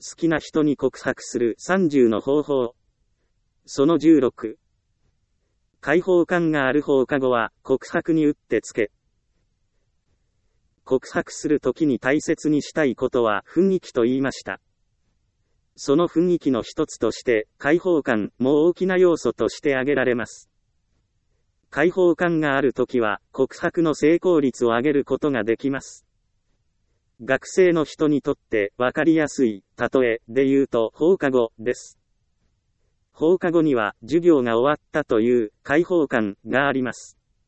好きな人に告白する30の方法。その16。開放感がある放課後は告白にうってつけ。告白するときに大切にしたいことは雰囲気と言いました。その雰囲気の一つとして開放感も大きな要素として挙げられます。開放感があるときは告白の成功率を上げることができます。学生の人にとってわかりやすい例えで言うと放課後です。放課後には授業が終わったという開放感があります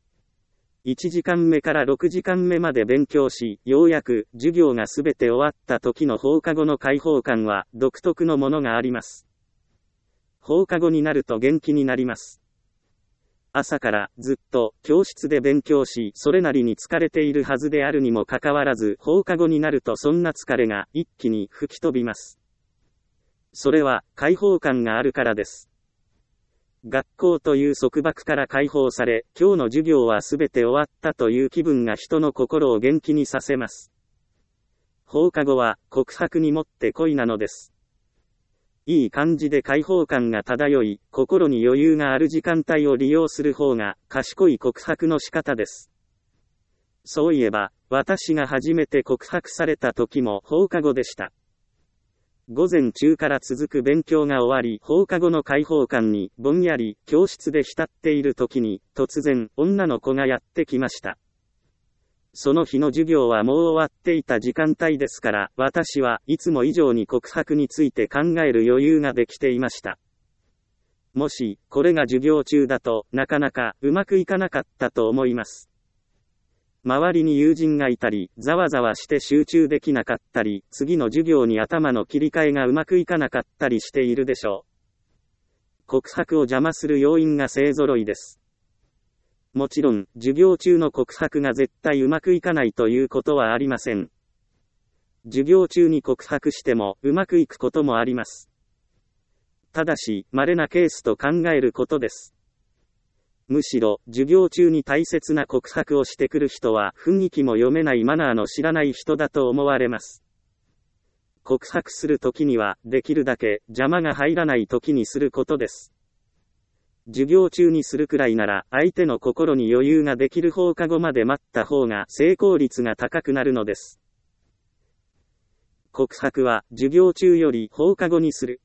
。1時間目から6時間目まで勉強し、ようやく授業がすべて終わった時の放課後の開放感は独特のものがあります。放課後になると元気になります。朝からずっと教室で勉強し、それなりに疲れているはずであるにもかかわらず、放課後になるとそんな疲れが一気に吹き飛びます。それは開放感があるからです。学校という束縛から解放され、今日の授業はすべて終わったという気分が人の心を元気にさせます。放課後は告白にもってこいなのです。いい感じで開放感が漂い、心に余裕がある時間帯を利用する方が賢い告白の仕方です。そういえば、私が初めて告白された時も放課後でした。午前中から続く勉強が終わり、放課後の開放感にぼんやり教室で浸っている時に、突然女の子がやってきました。その日の授業はもう終わっていた時間帯ですから、私はいつも以上に告白について考える余裕ができていました。もし、これが授業中だと、なかなかうまくいかなかったと思います。周りに友人がいたり、ざわざわして集中できなかったり、次の授業に頭の切り替えがうまくいかなかったりしているでしょう。告白を邪魔する要因が勢ぞろいです。もちろん、授業中の告白が絶対うまくいかないということはありません。授業中に告白してもうまくいくこともあります。ただし、稀なケースと考えることです。むしろ、授業中に大切な告白をしてくる人は、雰囲気も読めないマナーの知らない人だと思われます。告白するときには、できるだけ邪魔が入らないときにすることです。授業中にするくらいなら、相手の心に余裕ができる放課後まで待った方が成功率が高くなるのです。告白は、授業中より放課後にする。